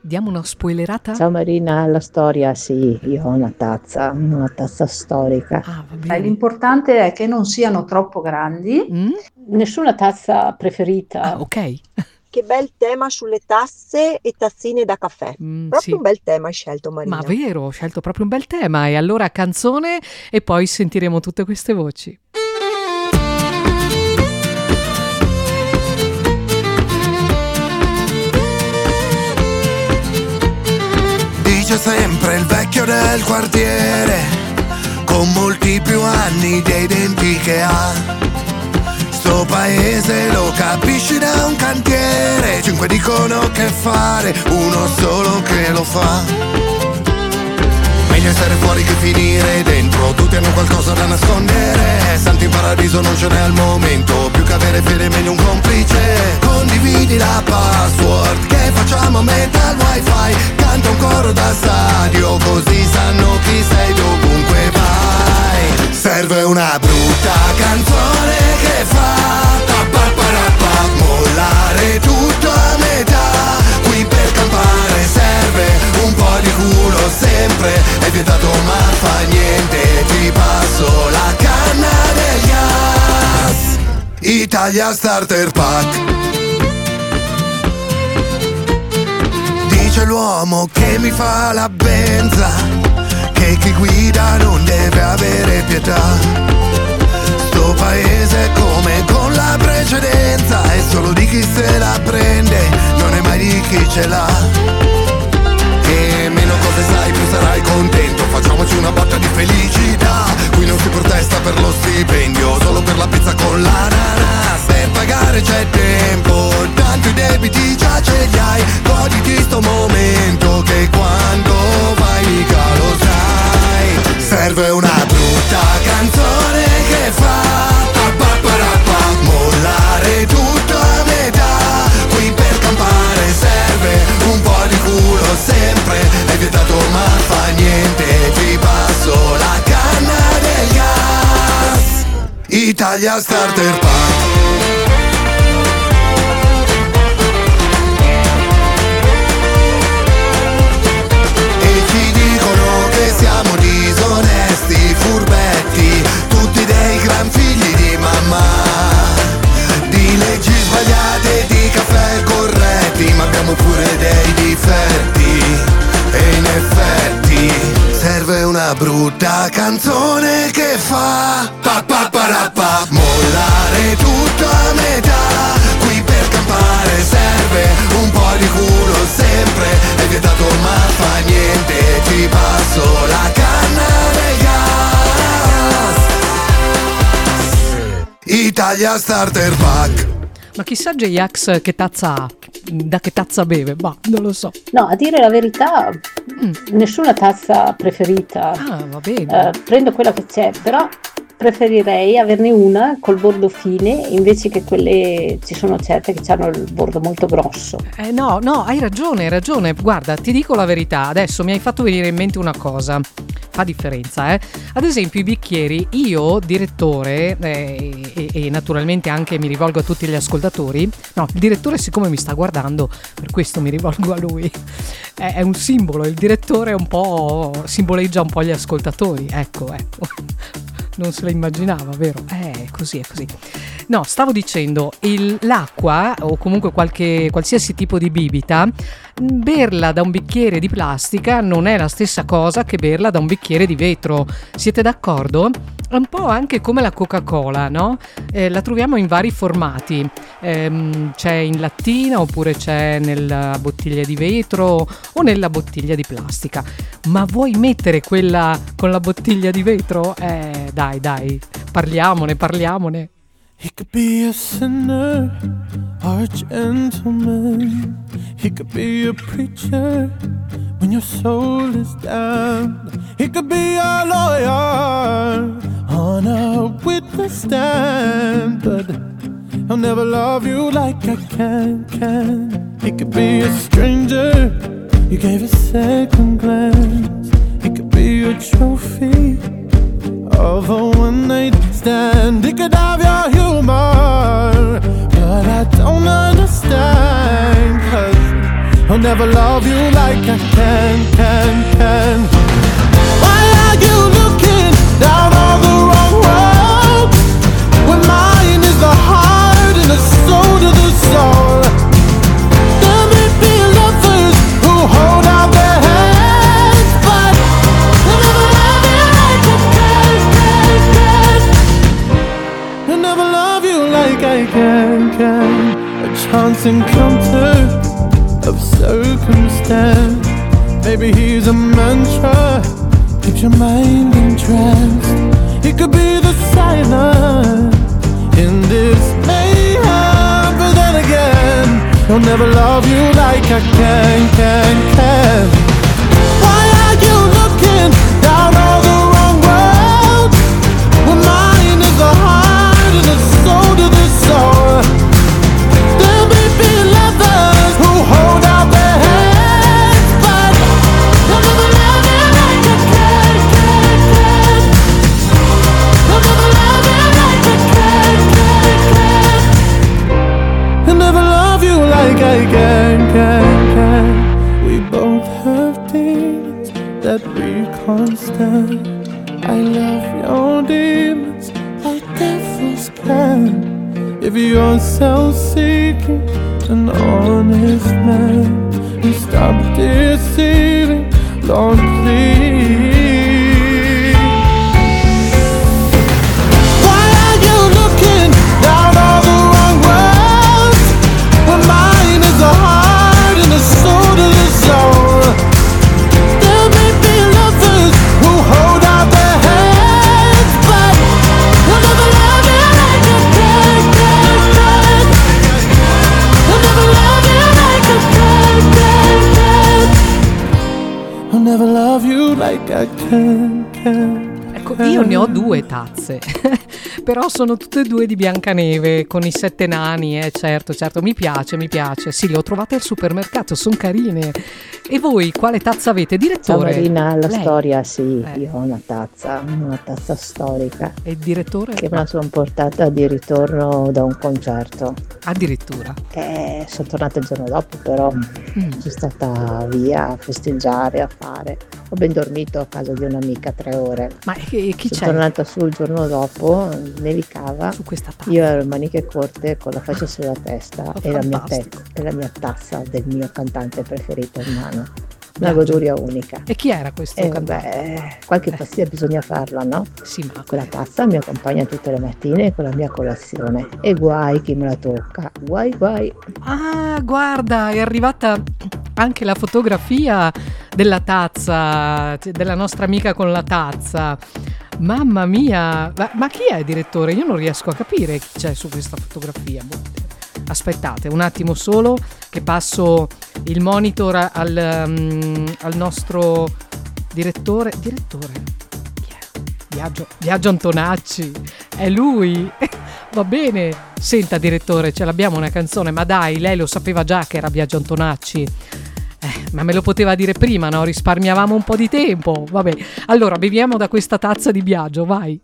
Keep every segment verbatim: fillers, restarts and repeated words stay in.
Diamo una spoilerata? Ciao Marina, la storia sì, io ho una tazza, una tazza storica. Ah, va Beh, bene. l'importante è che non siano troppo grandi. Mm? Nessuna tazza preferita. Ah, ok. Che bel tema sulle tasse e tazzine da caffè. Mm, Proprio sì. un bel tema hai scelto, Marina. Ma vero, ho scelto proprio un bel tema. E allora canzone e poi sentiremo tutte queste voci. Dice sempre il vecchio del quartiere, con molti più anni dei denti che ha. Sto paese lo capisci da un cantiere, cinque dicono che fare, uno solo che lo fa. Meglio essere fuori che finire dentro, tutti hanno qualcosa da nascondere. Santi in paradiso non ce n'è al momento, più che avere fede meglio un complice. Condividi la password che facciamo a metà al wifi, canta un coro da stadio così sanno chi sei dovunque vai. Serve una brutta canzone che fa pa pa pa ra pa, mollare tutto a metà. Qui per campare serve un po' di culo sempre, è vietato ma fa niente, ti passo la canna del gas. Italia Starter Pack. Dice l'uomo che mi fa la benza, che chi guida non deve avere pietà. Sto paese è come con la precedenza, è solo di chi se la prende, non è mai di chi ce l'ha. E meno cose sai più sarai contento, facciamoci una botta di felicità. Qui non si protesta per lo stipendio, solo per la pizza con l'ananas. Per pagare c'è tempo, tanto i debiti già ce li hai. Goditi sto momento che quando vai mica lo sai. Serve una brutta canzone che fa pa pa pa ra pa, mollare tutto a metà. Qui per campare serve un po' di culo sempre, è vietato ma fa niente, ti passo la canna del gas. Italia Starter Pack. Siamo disonesti, furbetti, tutti dei gran figli di mamma, di leggi sbagliate, di caffè corretti, ma abbiamo pure dei difetti. E in effetti serve una brutta canzone che fa pa pa pa ra pa, mollare tutto a metà. Qui per campare serve un po' di culo sempre, è vietato ma fa niente, ti passo la canna del gas. Italia Starter Pack. Ma chissà J-Ax che tazza ha, da che tazza beve, ma non lo so. No, a dire la verità, Mm. nessuna tazza preferita. Ah, va bene. Eh, prendo quella che c'è, però preferirei averne una col bordo fine invece che quelle, ci sono certe che hanno il bordo molto grosso. Eh no, no, hai ragione, hai ragione. Guarda, ti dico la verità, adesso mi hai fatto venire in mente una cosa. Fa differenza, eh. Ad esempio i bicchieri, io, direttore, eh, e, e naturalmente anche mi rivolgo a tutti gli ascoltatori. No, il direttore siccome mi sta guardando, per questo mi rivolgo a lui. È, è un simbolo, il direttore è un po', simboleggia un po' gli ascoltatori, ecco, ecco. Non se la immaginava, vero? Eh, è così, è così. No, stavo dicendo, il, l'acqua o comunque qualche, qualsiasi tipo di bibita, berla da un bicchiere di plastica non è la stessa cosa che berla da un bicchiere di vetro. Siete d'accordo? È un po' anche come la Coca-Cola, no? Eh, la troviamo in vari formati. Ehm, c'è in lattina oppure c'è nella bottiglia di vetro o nella bottiglia di plastica. Ma vuoi mettere quella con la bottiglia di vetro? Eh, dai, dai, parliamone, parliamone. He could be a sinner or a gentleman. He could be a preacher when your soul is down. He could be a lawyer on a witness stand, but he'll never love you like I can, can. He could be a stranger you gave a second glance. He could be a trophy of a one-night stand. He could have your humor, but I don't understand, 'cause I'll never love you like I can, can, can. Why are you looking down all the wrong road? When mine is the heart and the soul to the soul. There may be lovers who hold out their hands, but they'll never love you like I can, can, can. They'll never love you like I can, can. A chance encounter of circumstance. Maybe he's a mantra, keeps your mind entranced. He could be the silence in this mayhem, but then again, he'll never love you like I can, can, can. Why are you looking down all the wrong road? When mine is the heart and the soul to the soul. There may be lovers who hold out their hands, but they'll never love you like I can, can, can. They'll never love you like I can, can, can. They'll never love you like I can, can, can. We both have demons that we can't stand. I love your demons like devils can. If you're self-seeking, an honest man, you stop deceiving, Lord, please. Why are you looking down all the wrong roads? When mine is the heart and the soul to the soul. There may be lovers who hold out their hands, but they'll never love you like I can, can, can. They'll never love you like I can, can, can. I'll never love you like I can, can. Ecco, io ne ho due tazze, però sono tutte e due di Biancaneve, con i sette nani, eh, certo, certo, mi piace, mi piace. Sì, le ho trovate al supermercato, sono carine. E voi quale tazza avete, direttore? Ciao Marina, la Lei? storia sì, Eh. io ho una tazza, una tazza storica, E il direttore? che me la sono portata di ritorno da un concerto. Addirittura. E sono tornata il giorno dopo, però Mm. sono stata via a festeggiare, a fare. Ho ben dormito a casa di un'amica tre ore. Ma e chi Sono c'è tornata su il giorno dopo, nevicava. su questa tazza? Io ero in maniche corte con la faccia sulla testa Oh, e la, mia fantastico. te- e la mia tazza del mio cantante preferito in mano. Una Biagio. goduria unica. E chi era questo E cantante? vabbè, qualche Eh. pastiglia bisogna farla, no? Sì, ma Quella tazza mi accompagna tutte le mattine con la mia colazione. E guai chi me la tocca. Guai guai. ah, guarda, è arrivata anche la fotografia della tazza, cioè, della nostra amica con la tazza. Mamma mia, ma, ma chi è, direttore? Io non riesco a capire chi c'è su questa fotografia. Boh. Aspettate un attimo solo che passo il monitor al, um, al nostro direttore. Direttore? Chi è? Biagio, Biagio Antonacci, è lui. Va bene. Senta, direttore, ce l'abbiamo una canzone, ma dai, lei lo sapeva già che era Biagio Antonacci. Eh, ma me lo poteva dire prima, no? Risparmiavamo un po' di tempo. Vabbè, allora beviamo da questa tazza di Biagio, vai.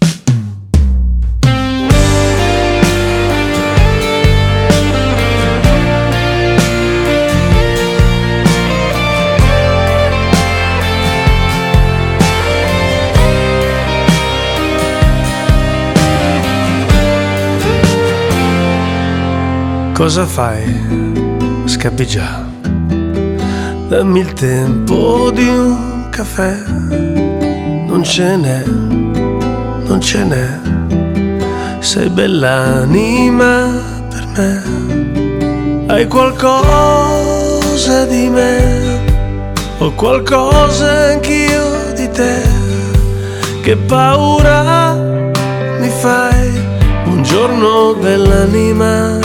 Cosa fai? Scappi già. Dammi il tempo di un caffè. Non ce n'è, non ce n'è. Sei bell'anima per me. Hai qualcosa di me. Ho qualcosa anch'io di te. Che paura mi fai. Buongiorno dell'anima.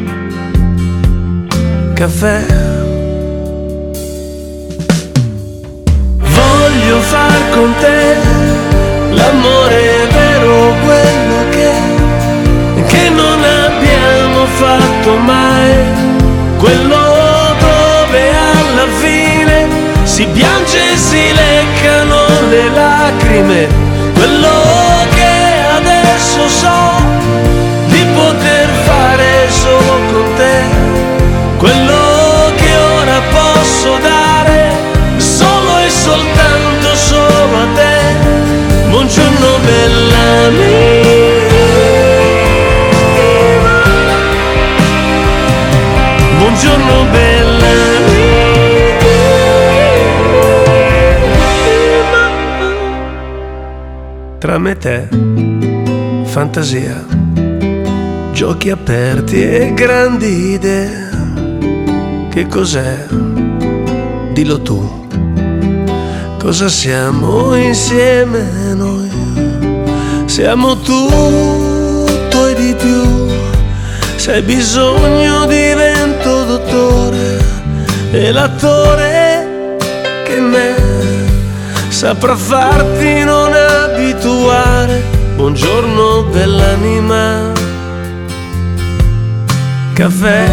Caffè. Voglio far con te l'amore vero, quello che, che non abbiamo fatto mai, quello dove alla fine si piange e si leccano le lacrime, quello che adesso so di poter fare solo con te, quello che ora tra me e te, fantasia, giochi aperti e grandi idee. Che cos'è? Dillo tu. Cosa siamo insieme noi? Siamo tutto e di più. Se hai bisogno di vento, dottore, e l'attore che me saprà farti non abituare. Buongiorno bell'anima, caffè.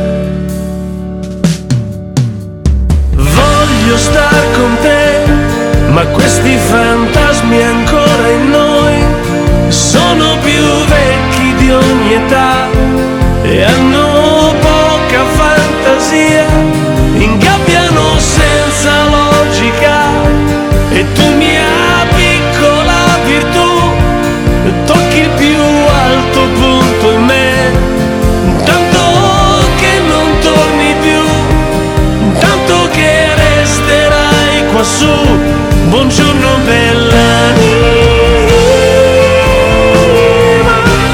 Voglio star con te, ma questi fantasmi ancora in noi sono più vecchi di ogni età e hanno poca fantasia, ingabbiano senza logica. E tu, mia piccola virtù, tocchi il più alto punto in me, tanto che non torni più, tanto che resterai quassù. Buongiorno bell'anima,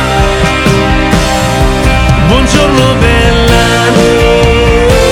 buongiorno bell'anima.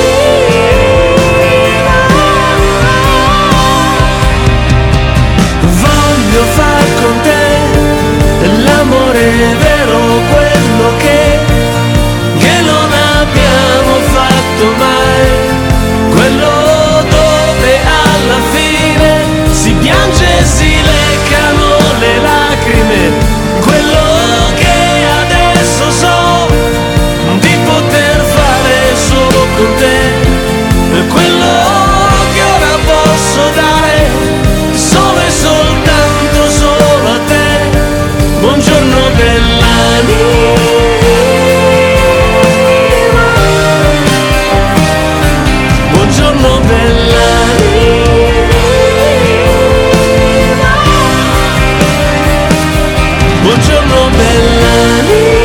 Voglio far con te l'amore vero, quello che, che non abbiamo fatto mai, quello dove alla fine si piange e si leccano le lacrime, quello che adesso so di poter fare solo con te, quello che ora posso dare solo e soltanto solo a te. Buongiorno bell'anima, buongiorno bell'anima, buongiorno bell'anima.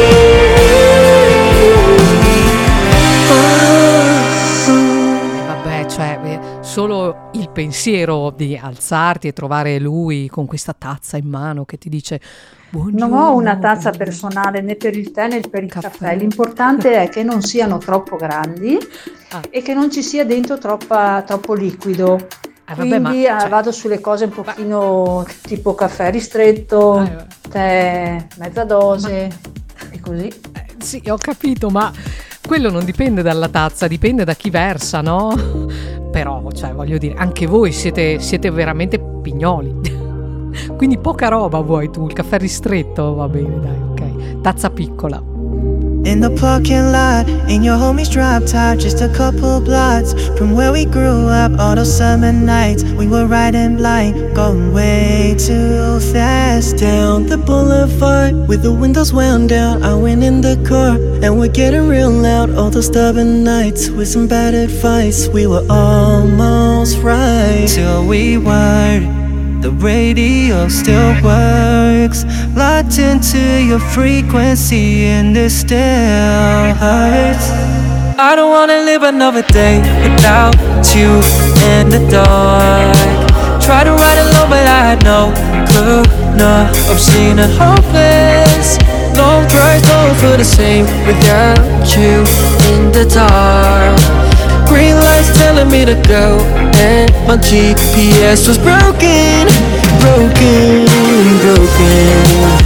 Vabbè, cioè, eh, solo il pensiero di alzarti e trovare lui con questa tazza in mano che ti dice buongiorno. Non ho una tazza personale né per il tè né per il caffè, caffè. L'importante è che non siano troppo grandi ah. e che non ci sia dentro troppa, troppo liquido. Ah, vabbè, quindi ma, cioè, vado sulle cose un pochino ma... tipo caffè ristretto, ah, tè mezza dose ma... e così. Eh, sì, ho capito, ma quello non dipende dalla tazza, dipende da chi versa, no? Però, cioè, voglio dire, anche voi siete, siete veramente pignoli. Quindi poca roba vuoi tu, il caffè ristretto, va bene, dai, ok. Tazza piccola. In the parking lot, in your homie's drop top, just a couple blocks from where we grew up. All those summer nights, we were riding blind, going way too fast. Down the boulevard, with the windows wound down, I went in the car, and we're getting real loud. All those stubborn nights, with some bad advice, we were almost right, till we weren't. The radio still works, locked into your frequency, and it still hurts. I don't wanna live another day without you in the dark. Try to ride alone but I had no clue, no, I'm seeing it hopeless. Long drives don't feel the same without you in the dark. Green lights telling me to go, and my G P S was broken, broken, broken.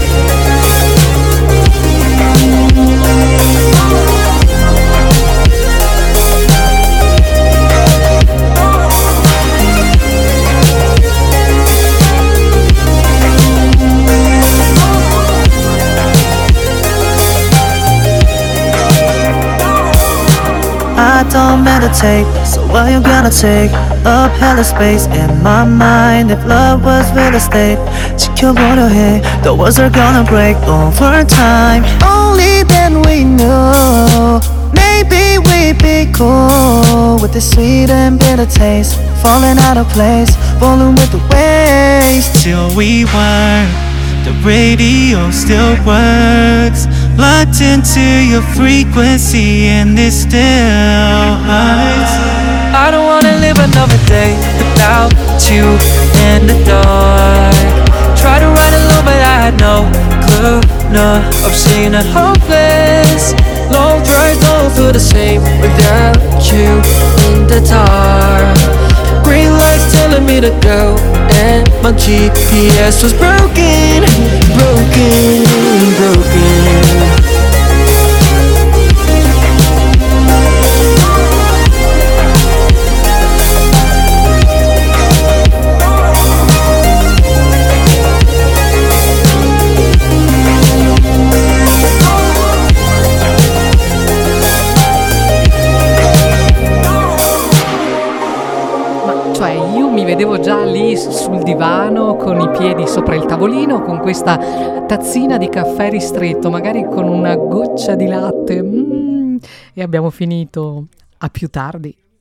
I don't meditate, so why you gonna take up hella space in my mind? If love was real estate, 지켜보려 해, the walls are gonna break over time. Only then we know, maybe we'd be cool with the sweet and bitter taste, falling out of place, falling with the waves. Till we weren't, the radio still works, locked into your frequency, and it still hurts. I don't wanna live another day without you in the dark. Try to ride alone but had no clue, no, I've seen it hopeless. Long drives don't feel the same without you in the dark. Green lights telling me to go, and my G P S was broken, broken, broken. Mi vedevo già lì sul divano con i piedi sopra il tavolino, con questa tazzina di caffè ristretto, magari con una goccia di latte, mm, e abbiamo finito. A più tardi.